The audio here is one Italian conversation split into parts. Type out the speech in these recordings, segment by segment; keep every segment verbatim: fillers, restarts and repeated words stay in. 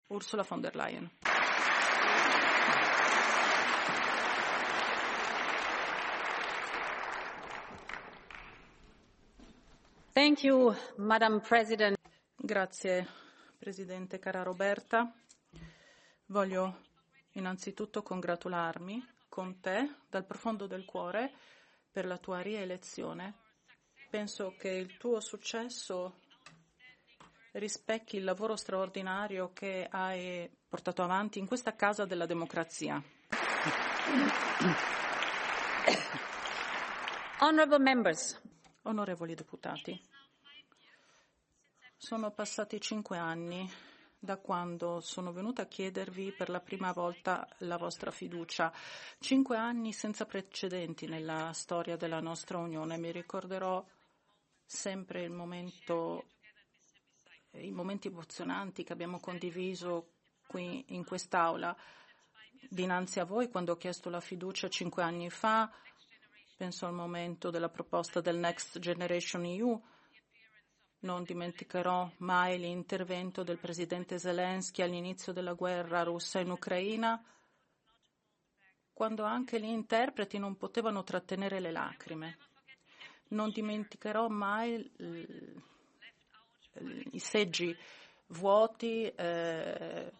Ursula von der Leyen. Thank you, Madam President. Grazie, Presidente, cara Roberta. Voglio innanzitutto congratularmi con te dal profondo del cuore per la tua rielezione. Penso che il tuo successo rispecchi il lavoro straordinario che hai portato avanti in questa casa della democrazia. Honorable members. Onorevoli deputati, sono passati cinque anni da quando sono venuta a chiedervi per la prima volta la vostra fiducia. Cinque anni senza precedenti nella storia della nostra Unione. Mi ricorderò sempre il momento, i momenti emozionanti che abbiamo condiviso qui in quest'Aula dinanzi a voi quando ho chiesto la fiducia cinque anni fa. Penso al momento della proposta del Next Generation E U. Non dimenticherò mai l'intervento del presidente Zelensky all'inizio della guerra russa in Ucraina, quando anche gli interpreti non potevano trattenere le lacrime. Non dimenticherò mai l- l- i seggi vuoti eh,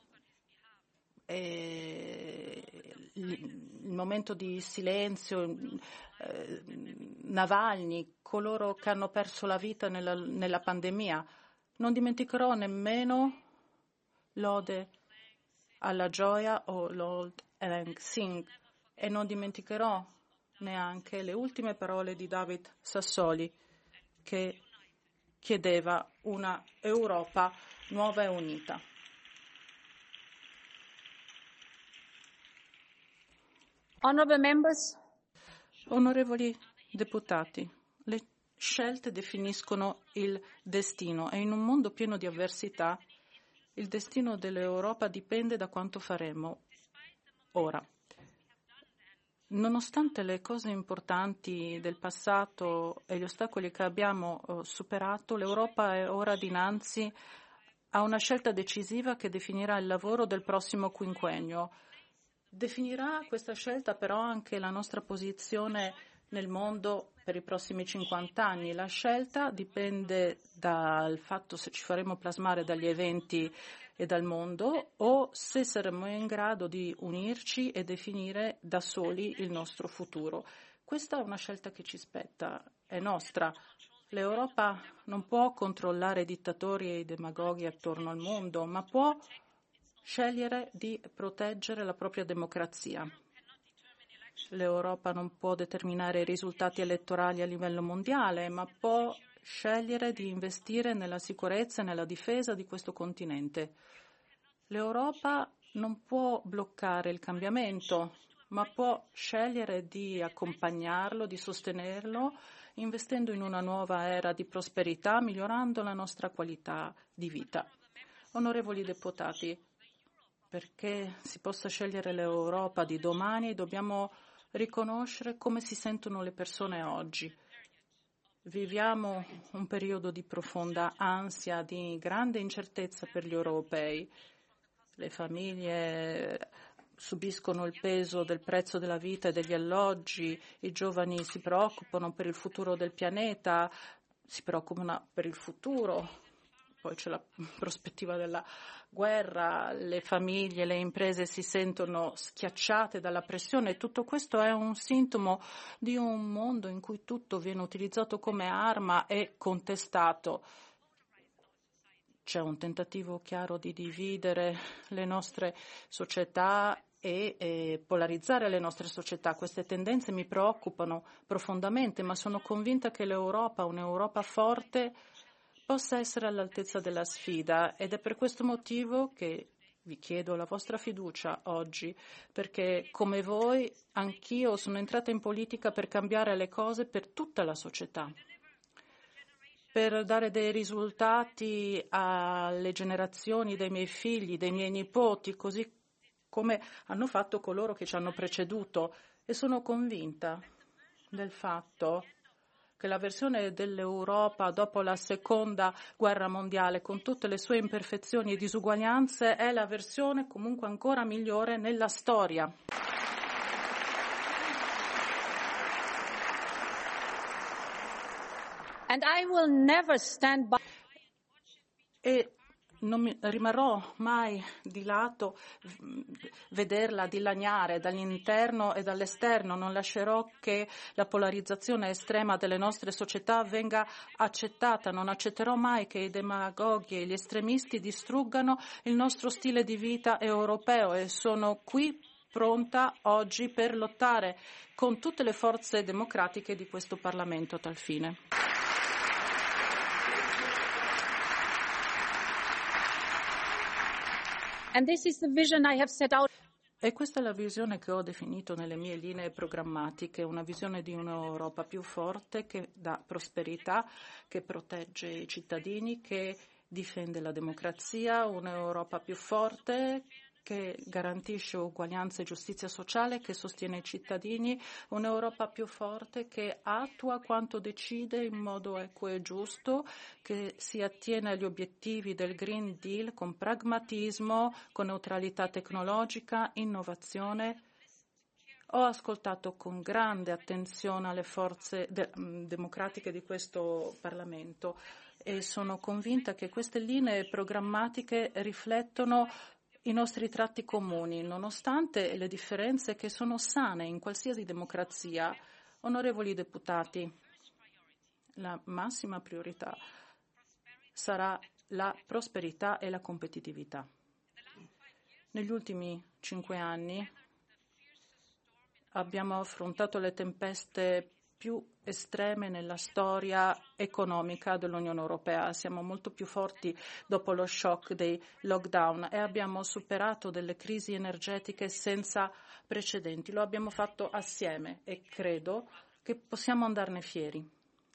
e il momento di silenzio, eh, Navalny, coloro che hanno perso la vita nella, nella pandemia. Non dimenticherò nemmeno l'ode alla gioia o l'Old Lang Syne e non dimenticherò neanche le ultime parole di David Sassoli che chiedeva una Europa nuova e unita. Honorable members. Onorevoli deputati, le scelte definiscono il destino e in un mondo pieno di avversità il destino dell'Europa dipende da quanto faremo ora. Nonostante le cose importanti del passato e gli ostacoli che abbiamo eh, superato, l'Europa è ora dinanzi a una scelta decisiva che definirà il lavoro del prossimo quinquennio. Definirà questa scelta però anche la nostra posizione nel mondo per i prossimi cinquanta anni. La scelta dipende dal fatto se ci faremo plasmare dagli eventi e dal mondo o se saremo in grado di unirci e definire da soli il nostro futuro. Questa è una scelta che ci spetta, è nostra. L'Europa non può controllare i dittatori e i demagoghi attorno al mondo, ma può scegliere di proteggere la propria democrazia. L'Europa non può determinare i risultati elettorali a livello mondiale, ma può scegliere di investire nella sicurezza e nella difesa di questo continente. L'Europa non può bloccare il cambiamento, ma può scegliere di accompagnarlo, di sostenerlo, investendo in una nuova era di prosperità, migliorando la nostra qualità di vita. Onorevoli deputati, perché si possa scegliere l'Europa di domani, dobbiamo riconoscere come si sentono le persone oggi. Viviamo un periodo di profonda ansia, di grande incertezza per gli europei. Le famiglie subiscono il peso del prezzo della vita e degli alloggi, i giovani si preoccupano per il futuro del pianeta, si preoccupano per il futuro. Poi c'è la prospettiva della guerra, le famiglie, le imprese si sentono schiacciate dalla pressione. Tutto questo è un sintomo di un mondo in cui tutto viene utilizzato come arma e contestato. C'è un tentativo chiaro di dividere le nostre società e, e polarizzare le nostre società. Queste tendenze mi preoccupano profondamente, ma sono convinta che l'Europa, un'Europa forte, possa essere all'altezza della sfida ed è per questo motivo che vi chiedo la vostra fiducia oggi, perché come voi anch'io sono entrata in politica per cambiare le cose per tutta la società, per dare dei risultati alle generazioni dei miei figli, dei miei nipoti, così come hanno fatto coloro che ci hanno preceduto, e sono convinta del fatto che la versione dell'Europa dopo la seconda guerra mondiale, con tutte le sue imperfezioni e disuguaglianze, è la versione comunque ancora migliore nella storia. And I will never stand by. E non mi, rimarrò mai di lato vederla dilaniare dall'interno e dall'esterno. Non lascerò che la polarizzazione estrema delle nostre società venga accettata. Non accetterò mai che i demagoghi e gli estremisti distruggano il nostro stile di vita europeo, e sono qui pronta oggi per lottare con tutte le forze democratiche di questo Parlamento a tal fine. And this is the vision I have set out. E questa è la visione che ho definito nelle mie linee programmatiche, una visione di un'Europa più forte che dà prosperità, che protegge i cittadini, che difende la democrazia, un'Europa più forte che garantisce uguaglianza e giustizia sociale, che sostiene i cittadini, un'Europa più forte che attua quanto decide in modo equo e giusto, che si attiene agli obiettivi del Green Deal con pragmatismo, con neutralità tecnologica, innovazione. Ho ascoltato con grande attenzione alle forze de- democratiche di questo Parlamento e sono convinta che queste linee programmatiche riflettono i nostri tratti comuni, nonostante le differenze che sono sane in qualsiasi democrazia. Onorevoli deputati, la massima priorità sarà la prosperità e la competitività. Negli ultimi cinque anni abbiamo affrontato le tempeste più estreme nella storia economica dell'Unione Europea. Siamo molto più forti dopo lo shock dei lockdown e abbiamo superato delle crisi energetiche senza precedenti. Lo abbiamo fatto assieme e credo che possiamo andarne fieri.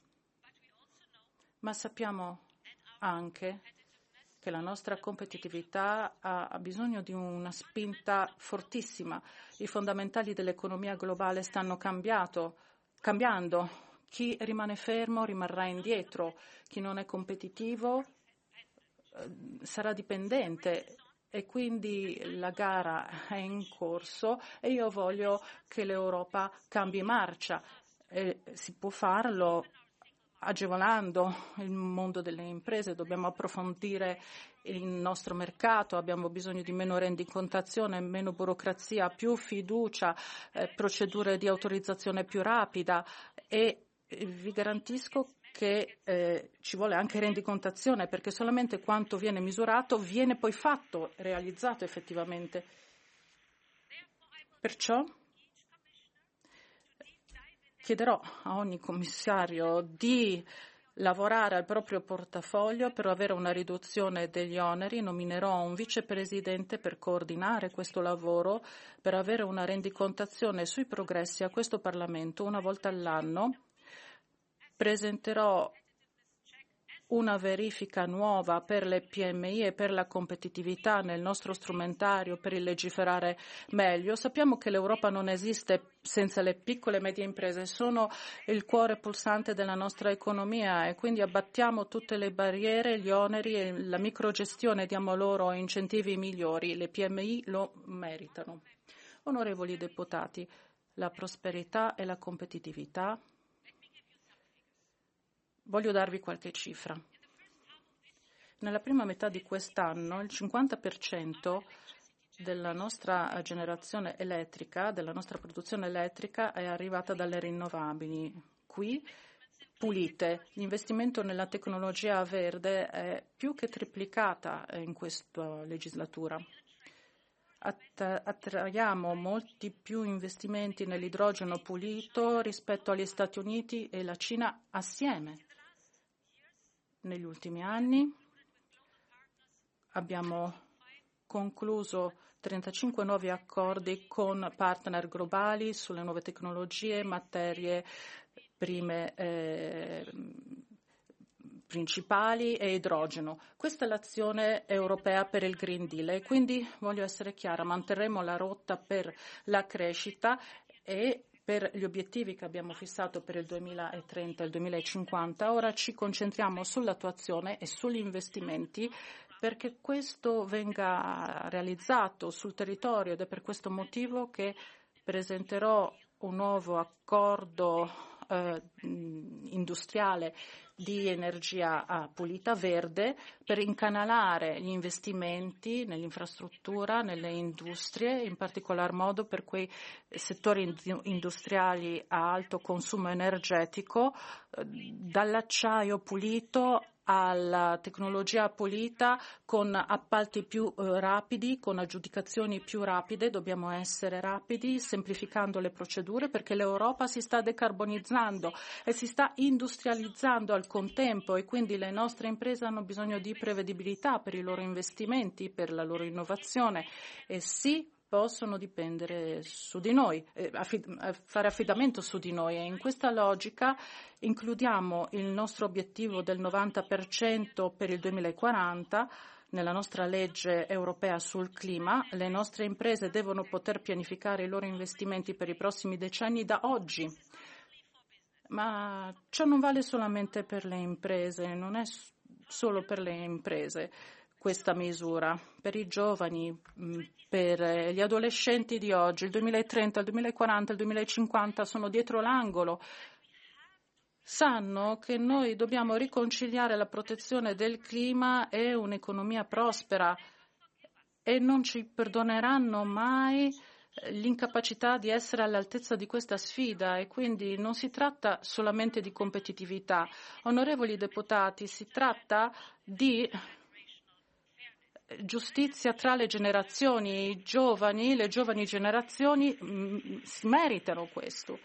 Ma sappiamo anche che la nostra competitività ha bisogno di una spinta fortissima. I fondamentali dell'economia globale stanno cambiato, cambiando. Chi rimane fermo rimarrà indietro, chi non è competitivo eh, sarà dipendente e quindi la gara è in corso e io voglio che l'Europa cambi marcia. E si può farlo agevolando il mondo delle imprese, dobbiamo approfondire il nostro mercato, abbiamo bisogno di meno rendicontazione, meno burocrazia, più fiducia, eh, procedure di autorizzazione più rapida e eh, vi garantisco che eh, ci vuole anche rendicontazione, perché solamente quanto viene misurato viene poi fatto, realizzato effettivamente. Perciò chiederò a ogni commissario di lavorare al proprio portafoglio per avere una riduzione degli oneri. Nominerò un vicepresidente per coordinare questo lavoro, per avere una rendicontazione sui progressi a questo Parlamento una volta all'anno. Presenterò una verifica nuova per le P M I e per la competitività nel nostro strumentario per il legiferare meglio. Sappiamo che l'Europa non esiste senza le piccole e medie imprese, sono il cuore pulsante della nostra economia e quindi abbattiamo tutte le barriere, gli oneri e la microgestione, diamo loro incentivi migliori. Le P M I lo meritano. Onorevoli deputati, la prosperità e la competitività. Voglio darvi qualche cifra. Nella prima metà di quest'anno il cinquanta per cento della nostra generazione elettrica, della nostra produzione elettrica è arrivata dalle rinnovabili. Qui pulite. L'investimento nella tecnologia verde è più che triplicata in questa legislatura. Attraiamo molti più investimenti nell'idrogeno pulito rispetto agli Stati Uniti e la Cina assieme. Negli ultimi anni abbiamo concluso trentacinque nuovi accordi con partner globali sulle nuove tecnologie, materie prime eh, principali e idrogeno. Questa è l'azione europea per il Green Deal e quindi voglio essere chiara, manterremo la rotta per la crescita e per gli obiettivi che abbiamo fissato per il duemilatrenta e il duemilacinquanta. Ora ci concentriamo sull'attuazione e sugli investimenti perché questo venga realizzato sul territorio, ed è per questo motivo che presenterò un nuovo accordo eh, industriale di energia ah, pulita verde per incanalare gli investimenti nell'infrastruttura, nelle industrie, in particolar modo per quei settori industriali a alto consumo energetico, eh, dall'acciaio pulito alla tecnologia pulita, con appalti più eh, rapidi, con aggiudicazioni più rapide. Dobbiamo essere rapidi, semplificando le procedure, perché l'Europa si sta decarbonizzando e si sta industrializzando al contempo, e quindi le nostre imprese hanno bisogno di prevedibilità per i loro investimenti, per la loro innovazione, e sì, possono dipendere su di noi, eh, affid- fare affidamento su di noi, e in questa logica includiamo il nostro obiettivo del novanta per cento per il duemilaquaranta nella nostra legge europea sul clima. Le nostre imprese devono poter pianificare i loro investimenti per i prossimi decenni da oggi. Ma ciò non vale solamente per le imprese, non è solo per le imprese questa misura, per i giovani, per gli adolescenti di oggi. Il duemilatrenta, il duemilaquaranta, il duemilacinquanta sono dietro l'angolo. Sanno che noi dobbiamo riconciliare la protezione del clima e un'economia prospera, e non ci perdoneranno mai l'incapacità di essere all'altezza di questa sfida, e quindi non si tratta solamente di competitività. Onorevoli deputati, si tratta di giustizia tra le generazioni. I giovani, le giovani generazioni mh, si meritano questo.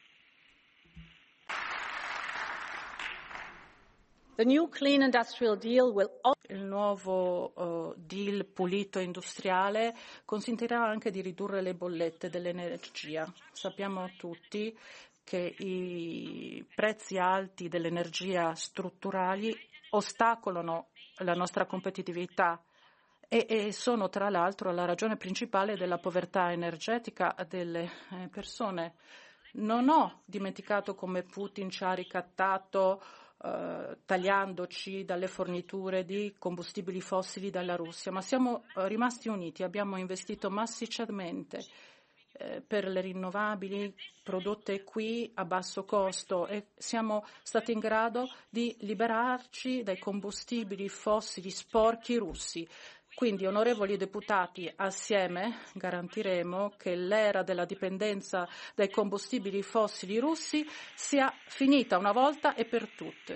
The new clean industrial deal will... Il nuovo uh, deal pulito industriale consentirà anche di ridurre le bollette dell'energia. Sappiamo tutti che i prezzi alti dell'energia strutturali ostacolano la nostra competitività e, e sono tra l'altro la ragione principale della povertà energetica delle eh, persone. Non ho dimenticato come Putin ci ha ricattato Uh, tagliandoci dalle forniture di combustibili fossili dalla Russia, ma siamo uh, rimasti uniti, abbiamo investito massicciamente uh, per le rinnovabili prodotte qui a basso costo, e siamo stati in grado di liberarci dai combustibili fossili sporchi russi. Quindi, onorevoli deputati, assieme garantiremo che l'era della dipendenza dai combustibili fossili russi sia finita una volta e per tutte.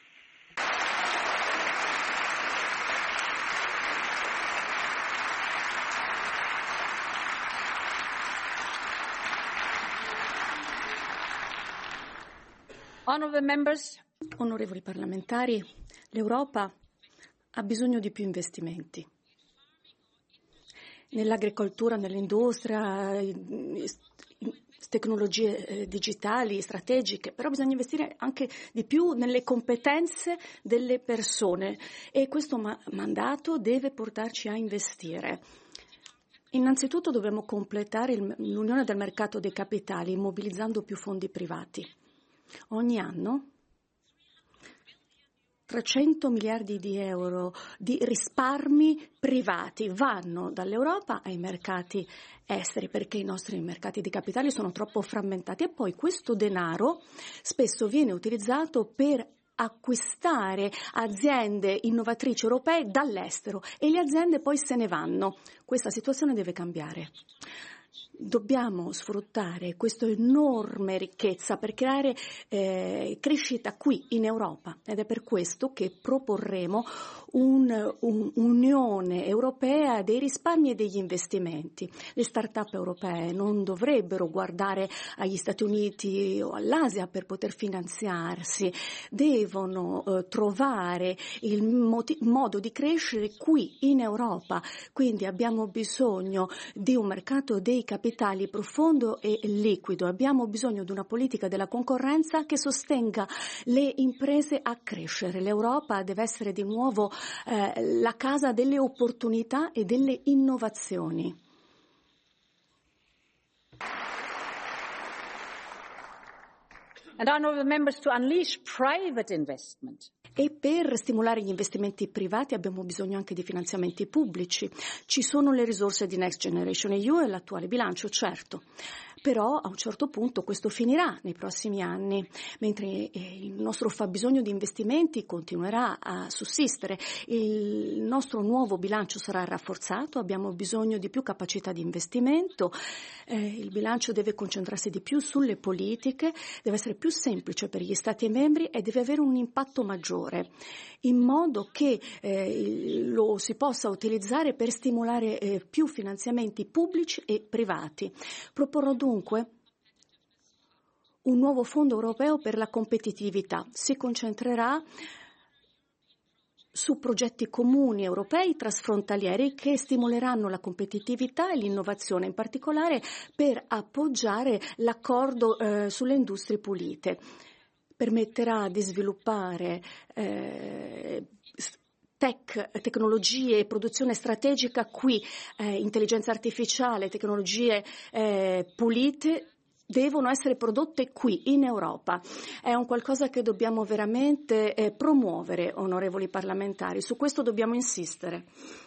Honorable members, onorevoli parlamentari, l'Europa ha bisogno di più investimenti. Nell'agricoltura, nell'industria, tecnologie digitali, strategiche, però bisogna investire anche di più nelle competenze delle persone, e questo ma- mandato deve portarci a investire. Innanzitutto dobbiamo completare il, l'unione del mercato dei capitali mobilizzando più fondi privati. Ogni anno trecento miliardi di euro di risparmi privati vanno dall'Europa ai mercati esteri, perché i nostri mercati di capitali sono troppo frammentati, e poi questo denaro spesso viene utilizzato per acquistare aziende innovatrici europee dall'estero, e le aziende poi se ne vanno. Questa situazione deve cambiare. Dobbiamo sfruttare questa enorme ricchezza per creare eh, crescita qui in Europa, ed è per questo che proporremo un, un, un'Unione Europea dei risparmi e degli investimenti. Le start-up europee non dovrebbero guardare agli Stati Uniti o all'Asia per poter finanziarsi, devono eh, trovare il moti- modo di crescere qui in Europa. Quindi abbiamo bisogno di un mercato dei capitali profondo e liquido. Abbiamo bisogno di una politica della concorrenza che sostenga le imprese a crescere. L'Europa deve essere di nuovo eh, la casa delle opportunità e delle innovazioni. And honourable members, to unleash private investment. E per stimolare gli investimenti privati abbiamo bisogno anche di finanziamenti pubblici. Ci sono le risorse di Next Generation E U e l'attuale bilancio, certo. Però a un certo punto questo finirà nei prossimi anni, mentre il nostro fabbisogno di investimenti continuerà a sussistere. Il nostro nuovo bilancio sarà rafforzato, abbiamo bisogno di più capacità di investimento, eh, il bilancio deve concentrarsi di più sulle politiche, deve essere più semplice per gli Stati membri e deve avere un impatto maggiore, in modo che eh, lo si possa utilizzare per stimolare eh, più finanziamenti pubblici e privati. Proporrò dunque un nuovo fondo europeo per la competitività. Si concentrerà su progetti comuni europei trasfrontalieri che stimoleranno la competitività e l'innovazione, in particolare per appoggiare l'accordo eh, sulle industrie pulite. Permetterà di sviluppare eh, Tech, tecnologie e produzione strategica qui, eh, intelligenza artificiale, tecnologie eh, pulite devono essere prodotte qui in Europa. È un qualcosa che dobbiamo veramente eh, promuovere, onorevoli parlamentari, su questo dobbiamo insistere.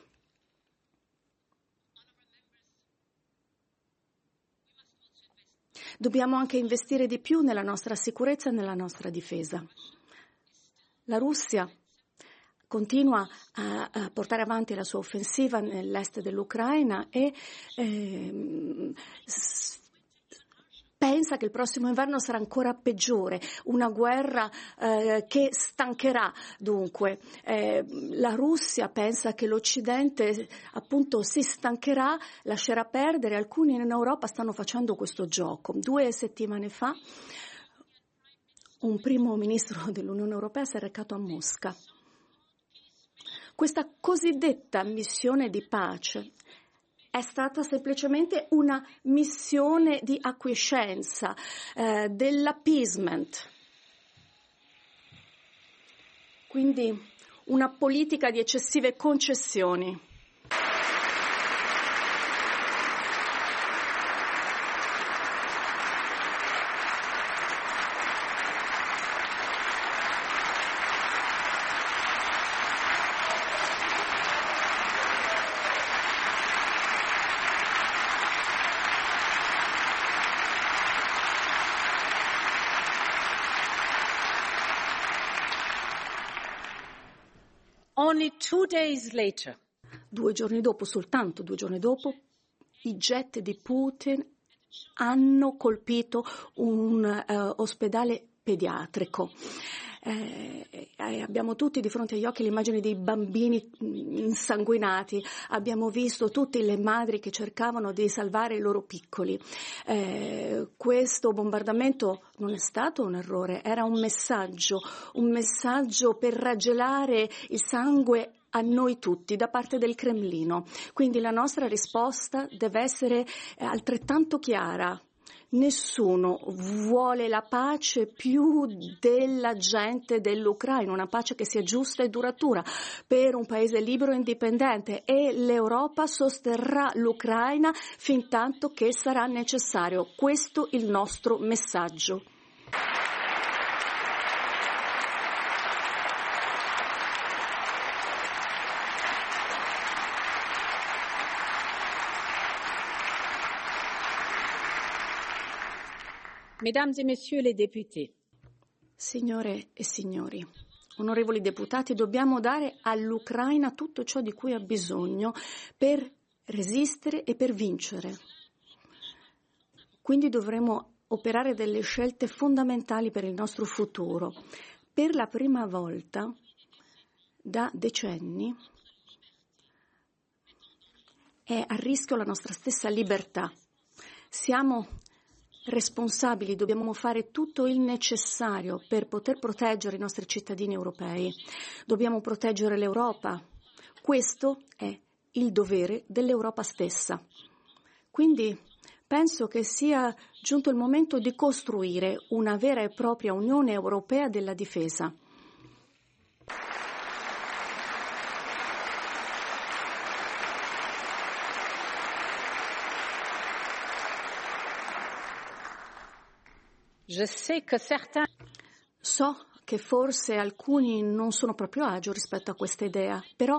Dobbiamo anche investire di più nella nostra sicurezza e nella nostra difesa. La Russia continua a, a portare avanti la sua offensiva nell'est dell'Ucraina e ehm, s- pensa che il prossimo inverno sarà ancora peggiore, una guerra eh, che stancherà dunque. Eh, la Russia pensa che l'Occidente appunto si stancherà, lascerà perdere. Alcuni in Europa stanno facendo questo gioco. Due settimane fa un primo ministro dell'Unione Europea si è recato a Mosca. Questa cosiddetta missione di pace è stata semplicemente una missione di acquiescenza, eh, dell'appeasement. Quindi una politica di eccessive concessioni. Only two days later, Due giorni dopo, soltanto due giorni dopo, i jet di Putin hanno colpito un uh, ospedale pediatrico. Eh, eh, abbiamo tutti di fronte agli occhi l'immagine dei bambini insanguinati, abbiamo visto tutte le madri che cercavano di salvare i loro piccoli. Eh, questo bombardamento non è stato un errore, era un messaggio, un messaggio per raggelare il sangue a noi tutti da parte del Cremlino. Quindi la nostra risposta deve essere altrettanto chiara. Nessuno vuole la pace più della gente dell'Ucraina, una pace che sia giusta e duratura per un paese libero e indipendente, e l'Europa sosterrà l'Ucraina fin tanto che sarà necessario. Questo è il nostro messaggio. Mesdames et Messieurs les députés, Signore e signori, onorevoli deputati, dobbiamo dare all'Ucraina tutto ciò di cui ha bisogno per resistere e per vincere. Quindi dovremo operare delle scelte fondamentali per il nostro futuro. Per la prima volta da decenni è a rischio la nostra stessa libertà. Siamo responsabili, dobbiamo fare tutto il necessario per poter proteggere i nostri cittadini europei. Dobbiamo proteggere l'Europa. Questo è il dovere dell'Europa stessa. Quindi penso che sia giunto il momento di costruire una vera e propria Unione Europea della difesa. Je sais que certains... So che forse alcuni non sono proprio agio rispetto a questa idea, però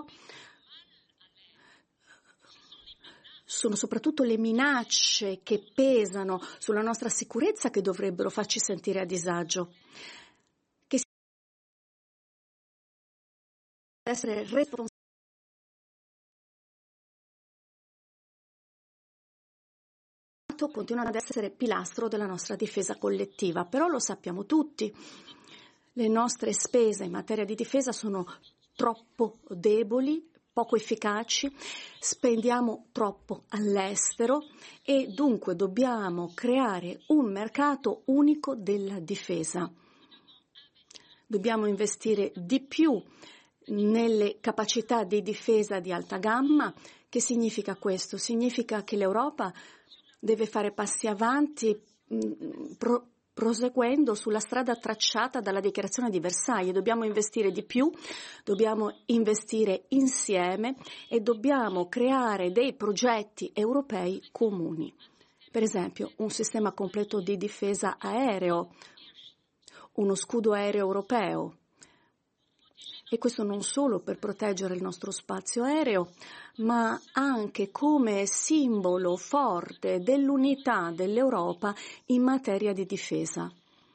sono soprattutto le minacce che pesano sulla nostra sicurezza che dovrebbero farci sentire a disagio. Che essere responsabili continuano ad essere pilastro della nostra difesa collettiva, però lo sappiamo tutti. Le nostre spese in materia di difesa sono troppo deboli, poco efficaci, spendiamo troppo all'estero e dunque dobbiamo creare un mercato unico della difesa. Dobbiamo investire di più nelle capacità di difesa di alta gamma. Che significa questo? Significa che l'Europa deve fare passi avanti mh, pro, proseguendo sulla strada tracciata dalla dichiarazione di Versailles. Dobbiamo investire di più, dobbiamo investire insieme e dobbiamo creare dei progetti europei comuni. Per esempio, un sistema completo di difesa aereo, uno scudo aereo europeo. E questo non solo per proteggere il nostro spazio aereo, ma anche come simbolo forte dell'unità dell'Europa in materia di difesa.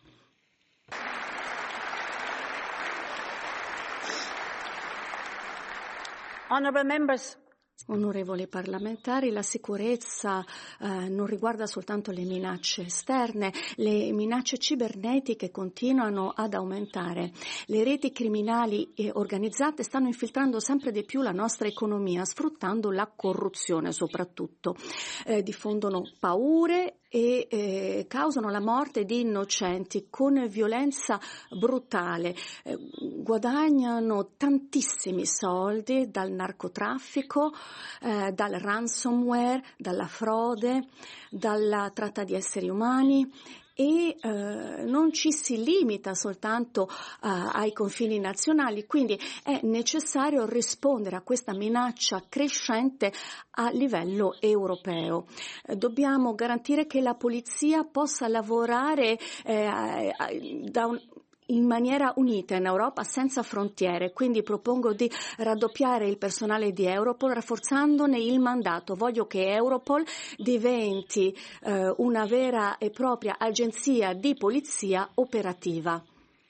Honorable members. Onorevoli parlamentari, la sicurezza eh, non riguarda soltanto le minacce esterne, le minacce cibernetiche continuano ad aumentare. Le reti criminali eh, organizzate stanno infiltrando sempre di più la nostra economia, sfruttando la corruzione soprattutto. Eh, diffondono paure e eh, causano la morte di innocenti con violenza brutale. Eh, guadagnano tantissimi soldi dal narcotraffico, eh, dal ransomware, dalla frode, dalla tratta di esseri umani. E eh, non ci si limita soltanto uh, ai confini nazionali, quindi è necessario rispondere a questa minaccia crescente a livello europeo. Eh, dobbiamo garantire che la polizia possa lavorare eh, da un in maniera unita in Europa senza frontiere, quindi propongo di raddoppiare il personale di Europol rafforzandone il mandato. Voglio che Europol diventi eh, una vera e propria agenzia di polizia operativa.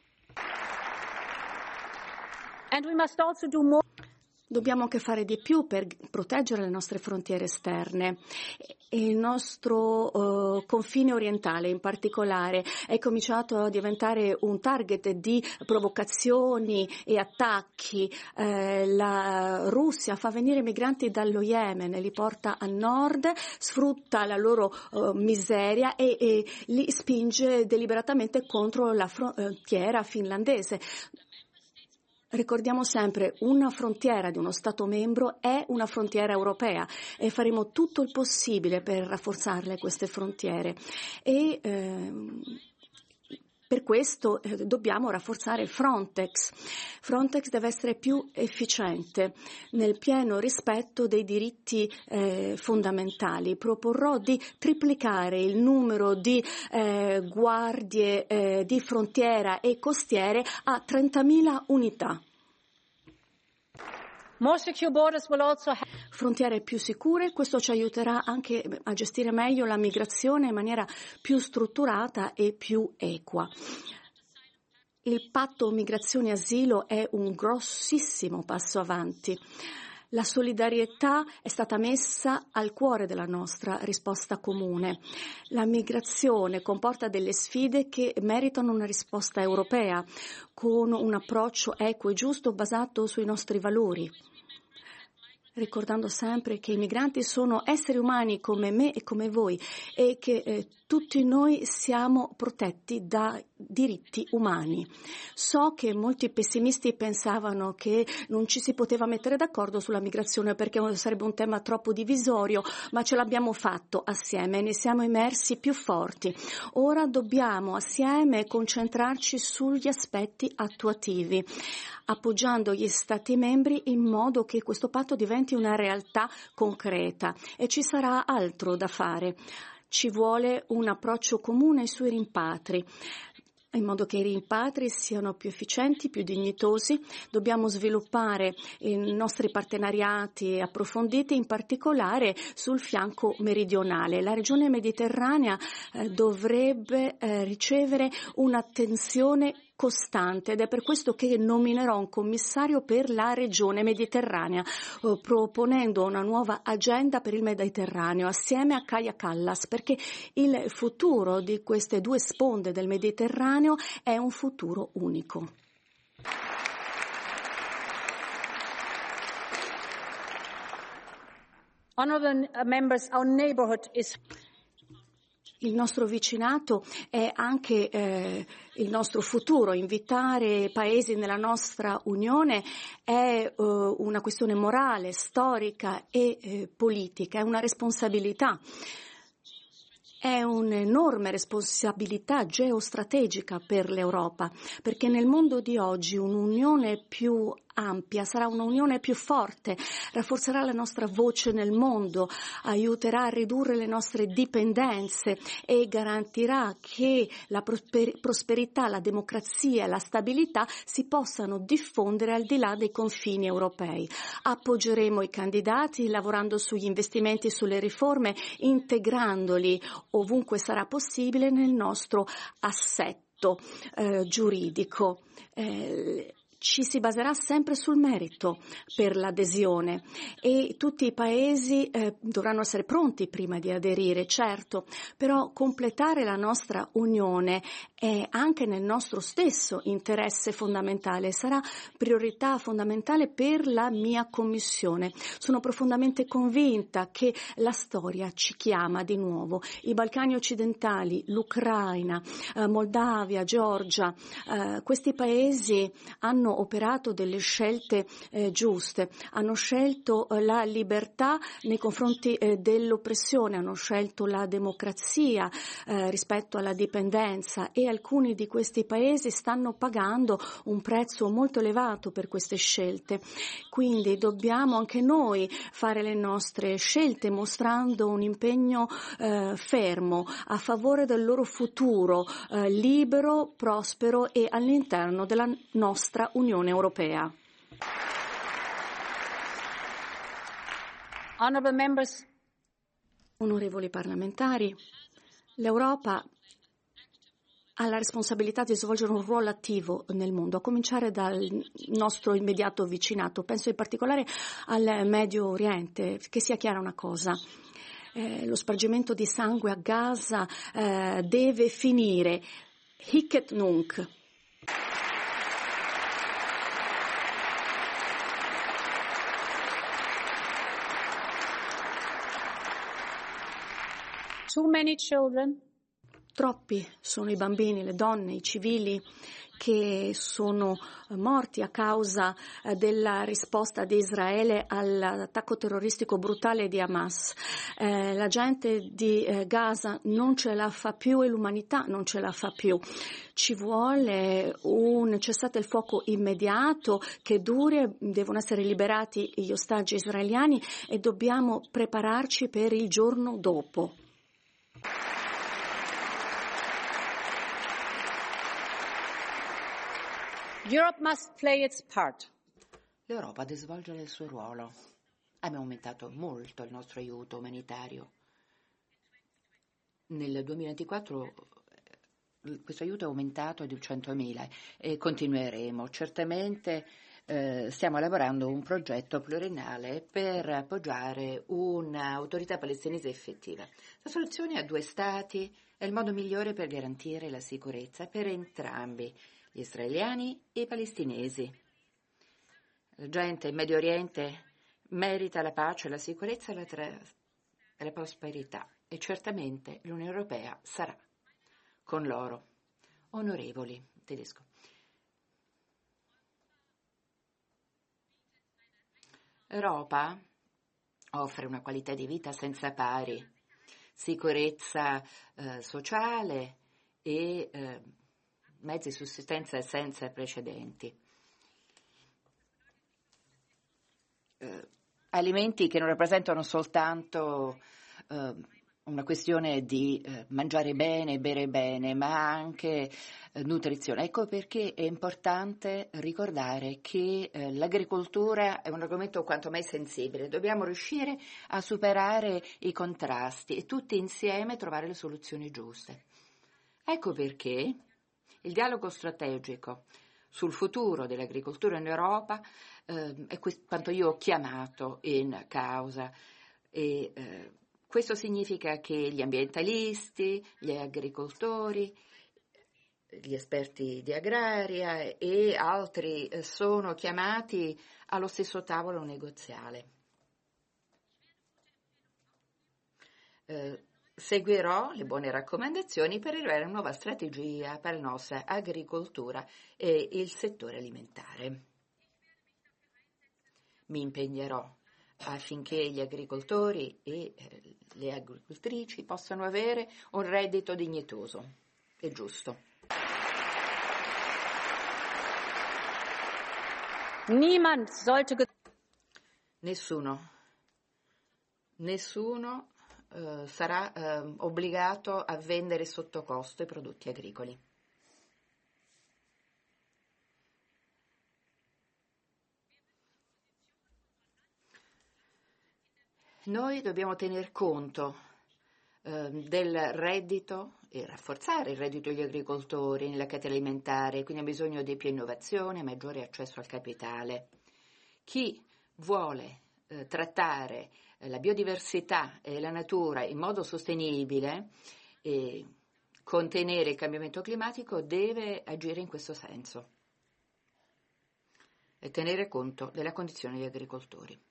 And we must also do more. Dobbiamo anche fare di più per proteggere le nostre frontiere esterne e il nostro uh, confine orientale in particolare è cominciato a diventare un target di provocazioni e attacchi. Eh, la Russia fa venire migranti dallo Yemen, li porta a nord, sfrutta la loro uh, miseria e, e li spinge deliberatamente contro la frontiera finlandese. Ricordiamo sempre, una frontiera di uno Stato membro è una frontiera europea e faremo tutto il possibile per rafforzarle queste frontiere. E, eh, per questo eh, dobbiamo rafforzare Frontex. Frontex deve essere più efficiente nel pieno rispetto dei diritti eh, fondamentali. Proporrò di triplicare il numero di eh, guardie eh, di frontiera e costiere a trentamila unità. More secure borders will also have... Frontiere più sicure, questo ci aiuterà anche a gestire meglio la migrazione in maniera più strutturata e più equa. Il patto migrazione e asilo è un grossissimo passo avanti. La solidarietà è stata messa al cuore della nostra risposta comune. La migrazione comporta delle sfide che meritano una risposta europea, con un approccio equo e giusto basato sui nostri valori. Ricordando sempre che i migranti sono esseri umani come me e come voi e che eh, tutti noi siamo protetti da diritti umani. So che molti pessimisti pensavano che non ci si poteva mettere d'accordo sulla migrazione perché sarebbe un tema troppo divisorio, ma ce l'abbiamo fatto assieme e ne siamo emersi più forti. Ora dobbiamo assieme concentrarci sugli aspetti attuativi, appoggiando gli Stati membri in modo che questo patto diventi una realtà concreta e ci sarà altro da fare. ci vuole un approccio comune sui rimpatri, in modo che i rimpatri siano più efficienti, più dignitosi. Dobbiamo sviluppare i nostri partenariati approfonditi, in particolare sul fianco meridionale. La regione mediterranea eh, dovrebbe eh, ricevere un'attenzione costante, ed è per questo che nominerò un commissario per la regione mediterranea, eh, proponendo una nuova agenda per il Mediterraneo assieme a Kaja Kallas, perché il futuro di queste due sponde del Mediterraneo è un futuro unico. Honourable members, our neighbourhood is Il nostro vicinato è anche eh, il nostro futuro. Invitare paesi nella nostra Unione è eh, una questione morale, storica e eh, politica, è una responsabilità. È un'enorme responsabilità geostrategica per l'Europa, perché nel mondo di oggi un'unione più ampia sarà un'unione più forte, rafforzerà la nostra voce nel mondo, aiuterà a ridurre le nostre dipendenze e garantirà che la prosper- prosperità, la democrazia e la stabilità si possano diffondere al di là dei confini europei. Appoggeremo i candidati lavorando sugli investimenti e sulle riforme, integrandoli ovunque sarà possibile nel nostro assetto eh, giuridico. Eh, Ci si baserà sempre sul merito per l'adesione e tutti i paesi eh, dovranno essere pronti prima di aderire, certo, però completare la nostra unione è anche nel nostro stesso interesse fondamentale, sarà priorità fondamentale per la mia commissione. Sono profondamente convinta che la storia ci chiama di nuovo. I Balcani occidentali, l'Ucraina, eh, Moldavia, Georgia, eh, questi paesi hanno operato delle scelte eh, giuste, hanno scelto eh, la libertà nei confronti eh, dell'oppressione, hanno scelto la democrazia eh, rispetto alla dipendenza, e alcuni di questi paesi stanno pagando un prezzo molto elevato per queste scelte. Quindi dobbiamo anche noi fare le nostre scelte mostrando un impegno eh, fermo a favore del loro futuro eh, libero, prospero e all'interno della nostra Unione Europea. Honourable members, Onorevoli parlamentari, l'Europa ha la responsabilità di svolgere un ruolo attivo nel mondo, a cominciare dal nostro immediato vicinato. Penso in particolare al Medio Oriente. Che sia chiara una cosa: eh, lo spargimento di sangue a Gaza eh, deve finire. Hic et nunc. too many children, Troppi sono i bambini, le donne, i civili che sono morti a causa della risposta di Israele all'attacco terroristico brutale di Hamas. Eh, la gente di eh, Gaza non ce la fa più e l'umanità non ce la fa più. Ci vuole un cessate il fuoco immediato che duri, devono essere liberati gli ostaggi israeliani e dobbiamo prepararci per il giorno dopo. Europe must play its part. L'Europa deve svolgere il suo ruolo. Abbiamo aumentato molto il nostro aiuto umanitario. Nel duemilaventiquattro questo aiuto è aumentato di centomila e continueremo. Certamente eh, stiamo lavorando un progetto pluriennale per appoggiare un'autorità palestinese effettiva. La soluzione a due stati è il modo migliore per garantire la sicurezza per entrambi, gli israeliani e i palestinesi. La gente in Medio Oriente merita la pace, la sicurezza e la, tra- e la prosperità, e certamente l'Unione Europea sarà con loro. Onorevoli, tedesco. L'Europa offre una qualità di vita senza pari, sicurezza eh, sociale e eh, mezzi di sussistenza senza precedenti. Eh, alimenti che non rappresentano soltanto eh, una questione di eh, mangiare bene, bere bene, ma anche eh, nutrizione. Ecco perché è importante ricordare che eh, l'agricoltura è un argomento quanto mai sensibile. Dobbiamo riuscire a superare i contrasti e tutti insieme trovare le soluzioni giuste. Ecco perché il dialogo strategico sul futuro dell'agricoltura in Europa eh, è questo, quanto io ho chiamato in causa. E, eh, questo significa che gli ambientalisti, gli agricoltori, gli esperti di agraria e altri eh, sono chiamati allo stesso tavolo negoziale. Eh, seguirò le buone raccomandazioni per arrivare a una nuova strategia per la nostra agricoltura e il settore alimentare. Mi impegnerò affinché gli agricoltori e eh, le agricoltrici possano avere un reddito dignitoso e giusto. Niemand sollte Nessuno, nessuno eh, sarà eh, obbligato a vendere sotto costo i prodotti agricoli. Noi dobbiamo tener conto eh, del reddito e rafforzare il reddito degli agricoltori nella catena alimentare, quindi ha bisogno di più innovazione, maggiore accesso al capitale. Chi vuole eh, trattare eh, la biodiversità e la natura in modo sostenibile e contenere il cambiamento climatico deve agire in questo senso e tenere conto della condizione degli agricoltori.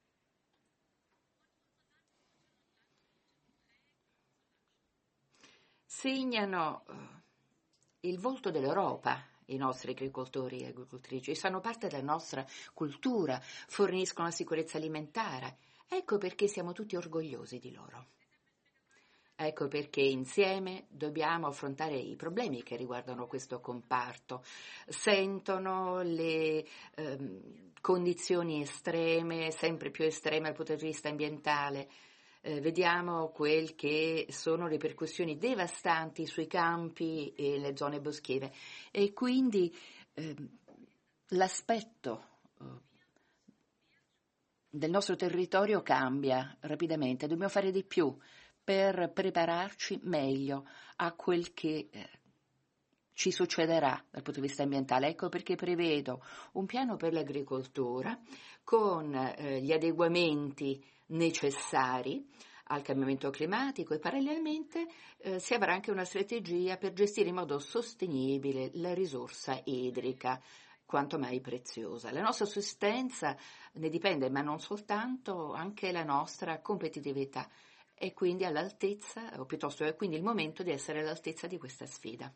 Segnano eh, il volto dell'Europa i nostri agricoltori e agricoltrici, fanno parte della nostra cultura, forniscono la sicurezza alimentare. Ecco perché siamo tutti orgogliosi di loro. Ecco perché insieme dobbiamo affrontare i problemi che riguardano questo comparto. Sentono le ehm, condizioni estreme, sempre più estreme dal punto di vista ambientale. Eh, vediamo quel che sono le ripercussioni devastanti sui campi e le zone boschive e quindi eh, l'aspetto eh, del nostro territorio cambia rapidamente, dobbiamo fare di più per prepararci meglio a quel che eh, ci succederà dal punto di vista ambientale. Ecco perché prevedo un piano per l'agricoltura con eh, gli adeguamenti necessari al cambiamento climatico e parallelamente eh, si avrà anche una strategia per gestire in modo sostenibile la risorsa idrica, quanto mai preziosa. La nostra sussistenza ne dipende, ma non soltanto, anche la nostra competitività è quindi all'altezza, o piuttosto è quindi il momento di essere all'altezza di questa sfida.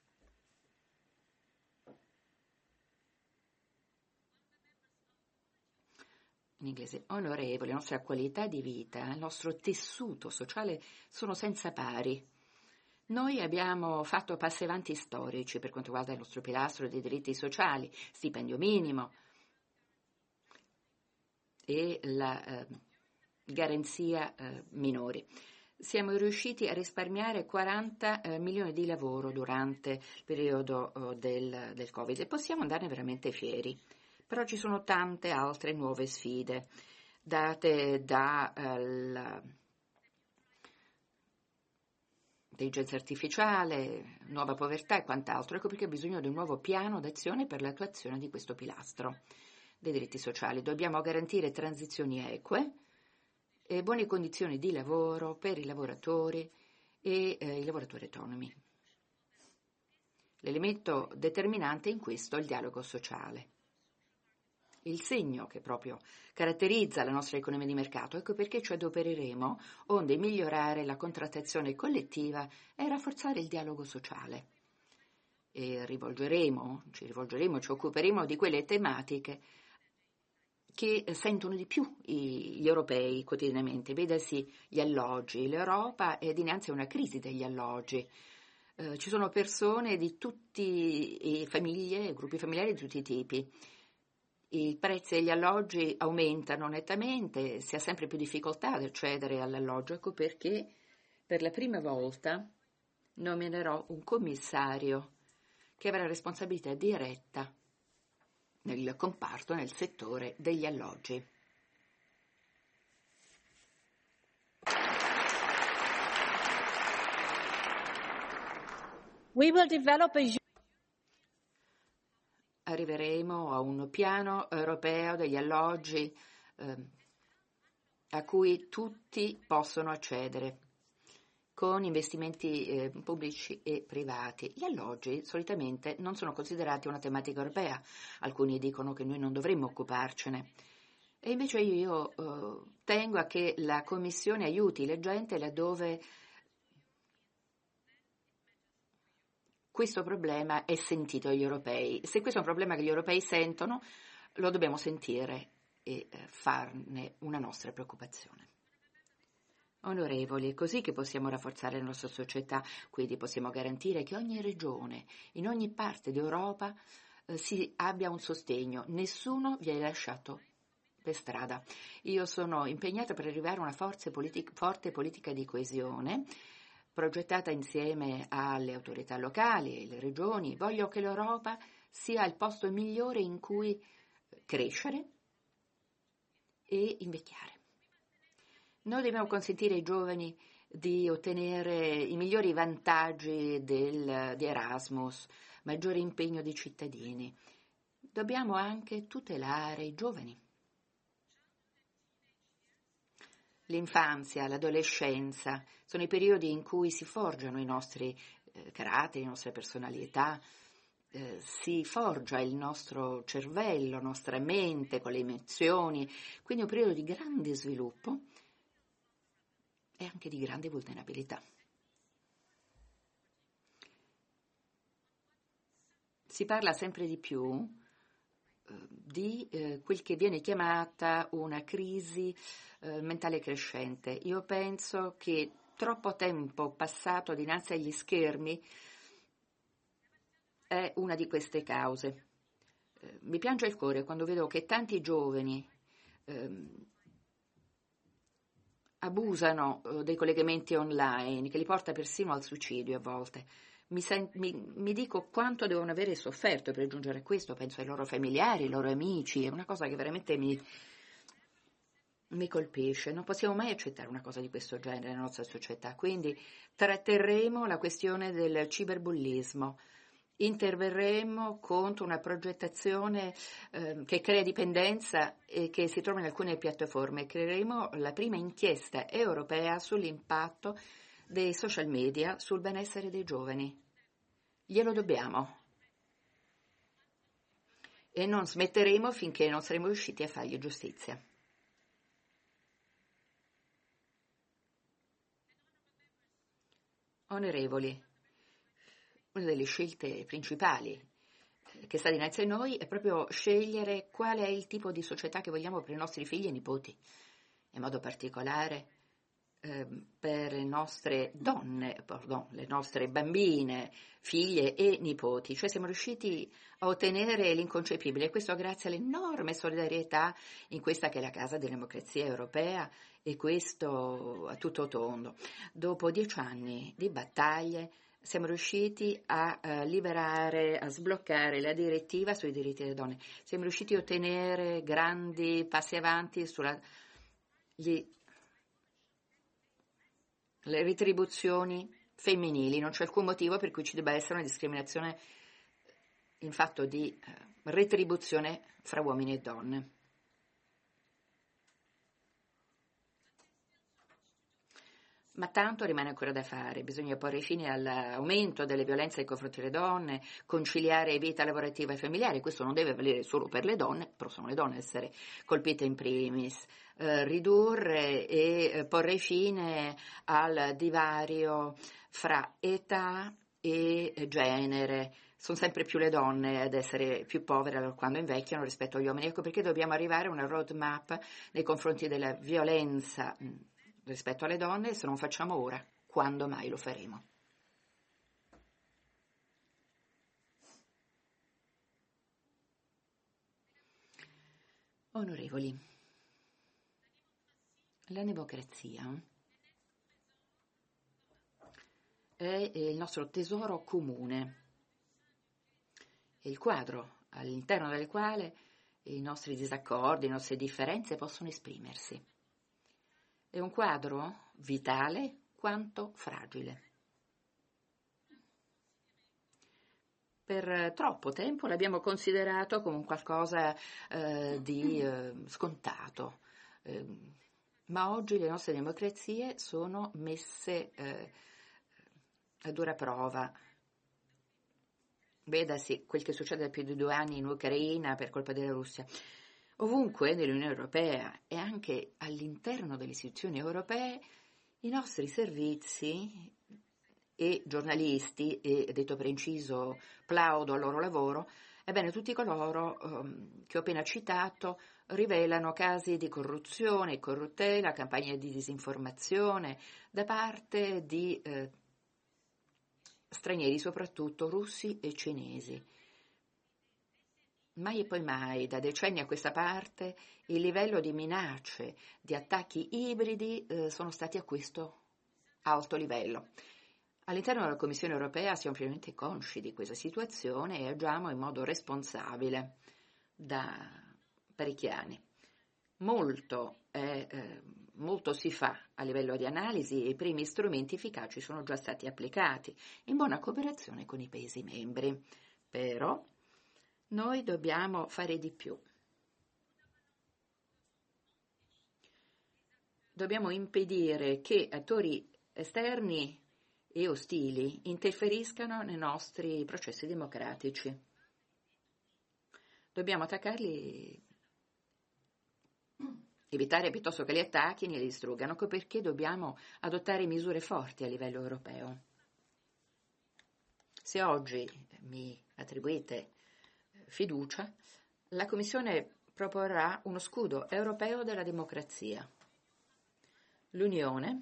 In inglese, onorevoli, la nostra qualità di vita, il nostro tessuto sociale sono senza pari. Noi abbiamo fatto passi avanti storici per quanto riguarda il nostro pilastro dei diritti sociali, stipendio minimo e la eh, garanzia eh, minori. Siamo riusciti a risparmiare quaranta eh, milioni di lavoro durante il periodo oh, del, del Covid e possiamo andarne veramente fieri. Però ci sono tante altre nuove sfide date dall'intelligenza artificiale, nuova povertà e quant'altro. Ecco perché ha bisogno di un nuovo piano d'azione per l'attuazione di questo pilastro dei diritti sociali. Dobbiamo garantire transizioni eque e buone condizioni di lavoro per i lavoratori e eh, i lavoratori autonomi. L'elemento determinante in questo è il dialogo sociale. Il segno che proprio caratterizza la nostra economia di mercato. Ecco perché ci adopereremo onde migliorare la contrattazione collettiva e rafforzare il dialogo sociale. E rivolgeremo, ci rivolgeremo, ci occuperemo di quelle tematiche che sentono di più gli europei quotidianamente. Vedasi gli alloggi. L'Europa è dinanzi a una crisi degli alloggi. Eh, ci sono persone di tutti i famiglie, gruppi familiari di tutti i tipi. I prezzi degli alloggi aumentano nettamente, si ha sempre più difficoltà ad accedere all'alloggio, ecco perché per la prima volta nominerò un commissario che avrà responsabilità diretta nel comparto, nel settore degli alloggi. We will develop a Arriveremo a un piano europeo degli alloggi eh, a cui tutti possono accedere, con investimenti eh, pubblici e privati. Gli alloggi solitamente non sono considerati una tematica europea, alcuni dicono che noi non dovremmo occuparcene. E invece io eh, tengo a che la Commissione aiuti la gente laddove questo problema è sentito dagli europei. Se questo è un problema che gli europei sentono, lo dobbiamo sentire e eh, farne una nostra preoccupazione. Onorevoli, è così che possiamo rafforzare la nostra società, quindi possiamo garantire che ogni regione, in ogni parte d'Europa, eh, si abbia un sostegno, nessuno viene lasciato per strada. Io sono impegnata per arrivare a una forza politica, forte politica di coesione, progettata insieme alle autorità locali, alle regioni. Voglio che l'Europa sia il posto migliore in cui crescere e invecchiare. Noi dobbiamo consentire ai giovani di ottenere i migliori vantaggi del, di Erasmus, maggiore impegno dei cittadini. Dobbiamo anche tutelare i giovani. L'infanzia, l'adolescenza sono i periodi in cui si forgiano i nostri eh, caratteri, le nostre personalità, eh, si forgia il nostro cervello, la nostra mente con le emozioni, quindi è un periodo di grande sviluppo e anche di grande vulnerabilità. Si parla sempre di più eh, di eh, quel che viene chiamata una crisi eh, mentale crescente. Io penso che troppo tempo passato dinanzi agli schermi è una di queste cause. Eh, mi piange il cuore quando vedo che tanti giovani ehm, abusano eh, dei collegamenti online, che li porta persino al suicidio a volte. Mi, sen- mi, mi dico quanto devono avere sofferto per giungere a questo, penso ai loro familiari, ai loro amici, è una cosa che veramente mi, mi colpisce. Non possiamo mai accettare una cosa di questo genere nella nostra società, quindi tratterremo la questione del ciberbullismo. Interverremo contro una progettazione eh, che crea dipendenza e che si trova in alcune piattaforme. Creeremo la prima inchiesta europea sull'impatto dei social media sul benessere dei giovani. Glielo dobbiamo. E non smetteremo finché non saremo riusciti a fargli giustizia. Onorevoli, una delle scelte principali che sta dinanzi a noi è proprio scegliere qual è il tipo di società che vogliamo per i nostri figli e nipoti, in modo particolare eh, per le nostre donne, pardon, le nostre bambine, figlie e nipoti. Cioè siamo riusciti a ottenere l'inconcepibile, e questo grazie all'enorme solidarietà in questa che è la casa della democrazia europea, e questo a tutto tondo. Dopo dieci anni di battaglie siamo riusciti a uh, liberare, a sbloccare la direttiva sui diritti delle donne. Siamo riusciti a ottenere grandi passi avanti sulla gli, le retribuzioni femminili. Non c'è alcun motivo per cui ci debba essere una discriminazione in fatto di uh, retribuzione fra uomini e donne. Ma tanto rimane ancora da fare, bisogna porre fine all'aumento delle violenze nei confronti delle donne, conciliare vita lavorativa e familiare. Questo non deve valere solo per le donne, però sono le donne a essere colpite in primis, eh, ridurre e eh, porre fine al divario fra età e genere. Sono sempre più le donne ad essere più povere quando invecchiano rispetto agli uomini. Ecco perché dobbiamo arrivare a una roadmap nei confronti della violenza rispetto alle donne. Se non facciamo ora, quando mai lo faremo? Onorevoli, la democrazia è il nostro tesoro comune, è il quadro all'interno del quale i nostri disaccordi, le nostre differenze possono esprimersi. È un quadro vitale quanto fragile. Per troppo tempo l'abbiamo considerato come un qualcosa eh, di eh, scontato, eh, ma oggi le nostre democrazie sono messe eh, a dura prova. Vedasi quel che succede da più di due anni in Ucraina per colpa della Russia. Ovunque nell'Unione Europea e anche all'interno delle istituzioni europee i nostri servizi e giornalisti, e detto per inciso plaudo al loro lavoro, ebbene tutti coloro um, che ho appena citato rivelano casi di corruzione e corruttela, campagne di disinformazione da parte di eh, stranieri, soprattutto russi e cinesi. Mai e poi mai, da decenni a questa parte, il livello di minacce, di attacchi ibridi eh, sono stati a questo alto livello. All'interno della Commissione europea siamo pienamente consci di questa situazione e agiamo in modo responsabile da parecchi anni. Molto, è, eh, molto si fa a livello di analisi e i primi strumenti efficaci sono già stati applicati in buona cooperazione con i Paesi membri. Però noi dobbiamo fare di più. Dobbiamo impedire che attori esterni e ostili interferiscano nei nostri processi democratici. Dobbiamo attaccarli, evitare piuttosto che li attacchino e li distruggano, perché dobbiamo adottare misure forti a livello europeo. Se oggi mi attribuite fiducia, la Commissione proporrà uno scudo europeo della democrazia. L'Unione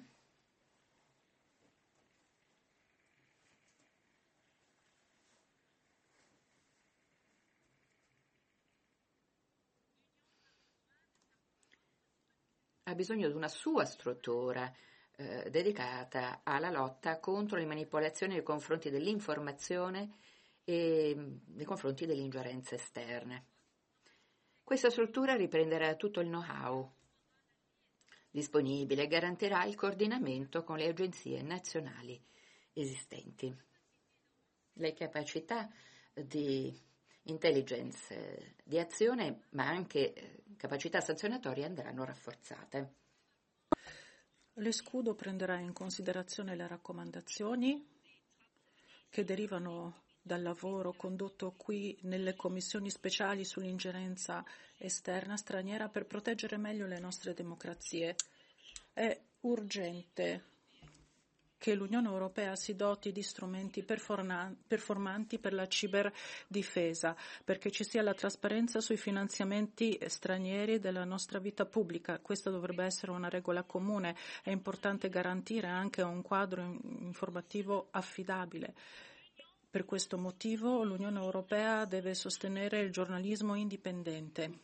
ha bisogno di una sua struttura eh, dedicata alla lotta contro le manipolazioni nei confronti dell'informazione e nei confronti delle ingerenze esterne. Questa struttura riprenderà tutto il know-how disponibile e garantirà il coordinamento con le agenzie nazionali esistenti. Le capacità di intelligence di azione, ma anche capacità sanzionatorie andranno rafforzate. L'escudo prenderà in considerazione le raccomandazioni che derivano dal lavoro condotto qui nelle commissioni speciali sull'ingerenza esterna straniera per proteggere meglio le nostre democrazie. È urgente che l'Unione Europea si doti di strumenti performanti per la ciberdifesa, perché ci sia la trasparenza sui finanziamenti stranieri della nostra vita pubblica. Questa dovrebbe essere una regola comune. È importante garantire anche un quadro informativo affidabile. Per questo motivo l'Unione Europea deve sostenere il giornalismo indipendente.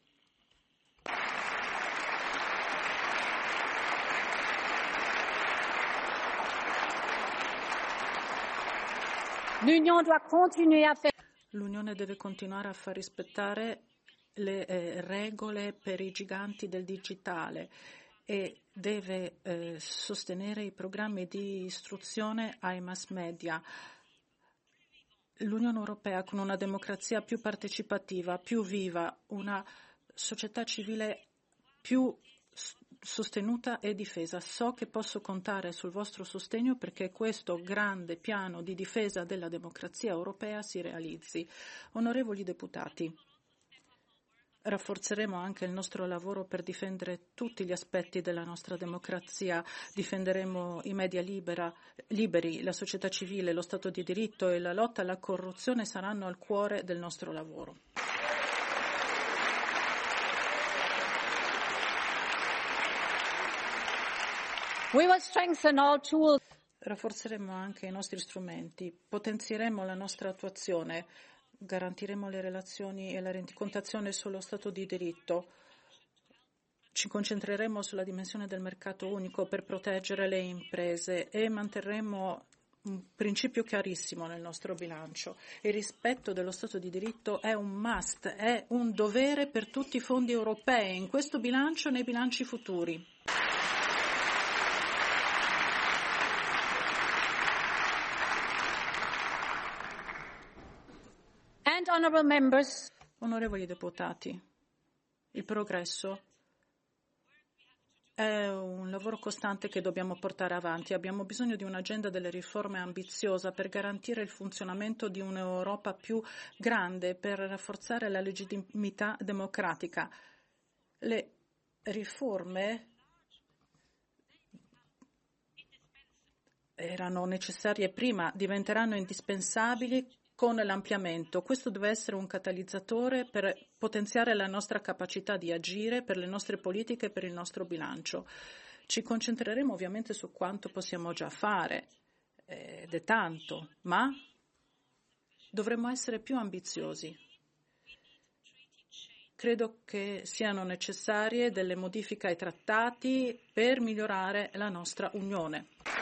L'Unione deve continuare a far rispettare le eh, regole per i giganti del digitale e deve eh, sostenere i programmi di istruzione ai mass media. L'Unione Europea, con una democrazia più partecipativa, più viva, una società civile più sostenuta e difesa. So che posso contare sul vostro sostegno perché questo grande piano di difesa della democrazia europea si realizzi. Onorevoli deputati, rafforzeremo anche il nostro lavoro per difendere tutti gli aspetti della nostra democrazia. Difenderemo i media libera, liberi, la società civile, lo Stato di diritto e la lotta alla corruzione saranno al cuore del nostro lavoro. We will strengthen all tools. Rafforzeremo anche i nostri strumenti, potenzieremo la nostra attuazione, garantiremo le relazioni e la rendicontazione sullo Stato di diritto. Ci concentreremo sulla dimensione del mercato unico per proteggere le imprese e manterremo un principio chiarissimo nel nostro bilancio. Il rispetto dello Stato di diritto è un must, è un dovere per tutti i fondi europei, in questo bilancio e nei bilanci futuri. And honorable members, Onorevoli deputati, il progresso è un lavoro costante che dobbiamo portare avanti. Abbiamo bisogno di un'agenda delle riforme ambiziosa per garantire il funzionamento di un'Europa più grande, per rafforzare la legittimità democratica. Le riforme erano necessarie prima, diventeranno indispensabili con l'ampliamento. Questo deve essere un catalizzatore per potenziare la nostra capacità di agire per le nostre politiche e per il nostro bilancio. Ci concentreremo ovviamente su quanto possiamo già fare, ed è tanto, ma dovremmo essere più ambiziosi. Credo che siano necessarie delle modifiche ai trattati per migliorare la nostra Unione.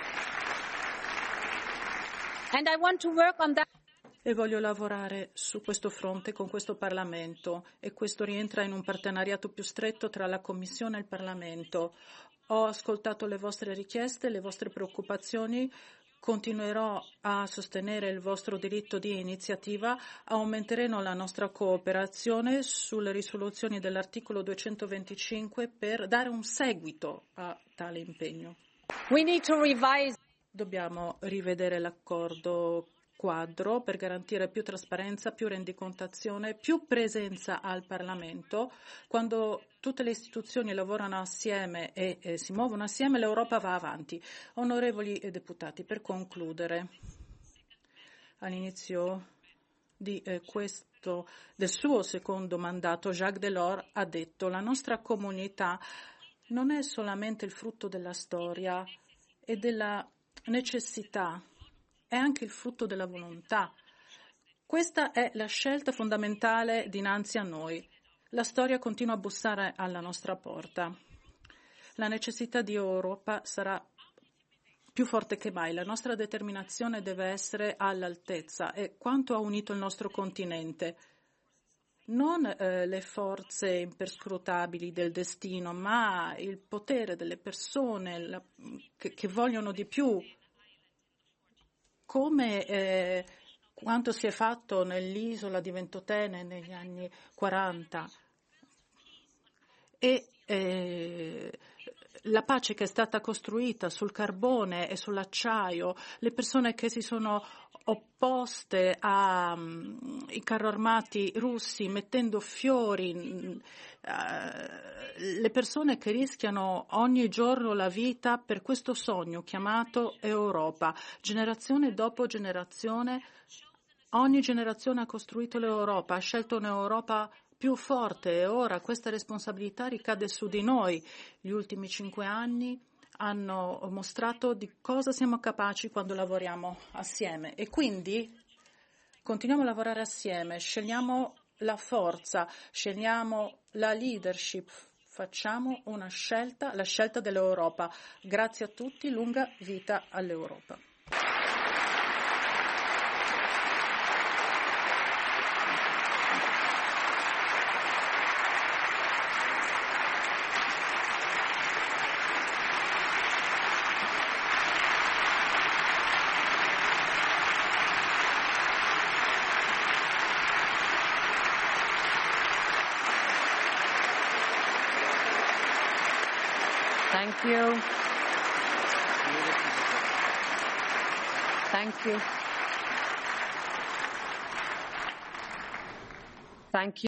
and I want to work on that. E voglio lavorare su questo fronte con questo Parlamento, e questo rientra in un partenariato più stretto tra la Commissione e il Parlamento. Ho ascoltato le vostre richieste, le vostre preoccupazioni. Continuerò a sostenere il vostro diritto di iniziativa. Aumenteremo la nostra cooperazione sulle risoluzioni dell'articolo duecentoventicinque per dare un seguito a tale impegno. We need to revise. Dobbiamo rivedere l'accordo quadro per garantire più trasparenza, più rendicontazione, più presenza al Parlamento. Quando tutte le istituzioni lavorano assieme e, e si muovono assieme, l'Europa va avanti. Onorevoli deputati, per concludere, all'inizio di eh, questo, del suo secondo mandato, Jacques Delors ha detto: la nostra comunità non è solamente il frutto della storia e della necessità, è anche il frutto della volontà. Questa è la scelta fondamentale dinanzi a noi. La storia continua a bussare alla nostra porta. La necessità di Europa sarà più forte che mai. La nostra determinazione deve essere all'altezza. E quanto ha unito il nostro continente? Non eh, le forze imperscrutabili del destino, ma il potere delle persone la, che, che vogliono di più, come eh, quanto si è fatto nell'isola di Ventotene negli anni quaranta. E eh, la pace che è stata costruita sul carbone e sull'acciaio, le persone che si sono opposte ai um, carro armati russi mettendo fiori, uh, le persone che rischiano ogni giorno la vita per questo sogno chiamato Europa. Generazione dopo generazione, ogni generazione ha costruito l'Europa, ha scelto un'Europa più forte, e ora questa responsabilità ricade su di noi. Gli ultimi cinque anni hanno mostrato di cosa siamo capaci quando lavoriamo assieme, e quindi continuiamo a lavorare assieme, scegliamo la forza, scegliamo la leadership, facciamo una scelta, la scelta dell'Europa. Grazie a tutti, lunga vita all'Europa. Thank you. Thank you. Thank you.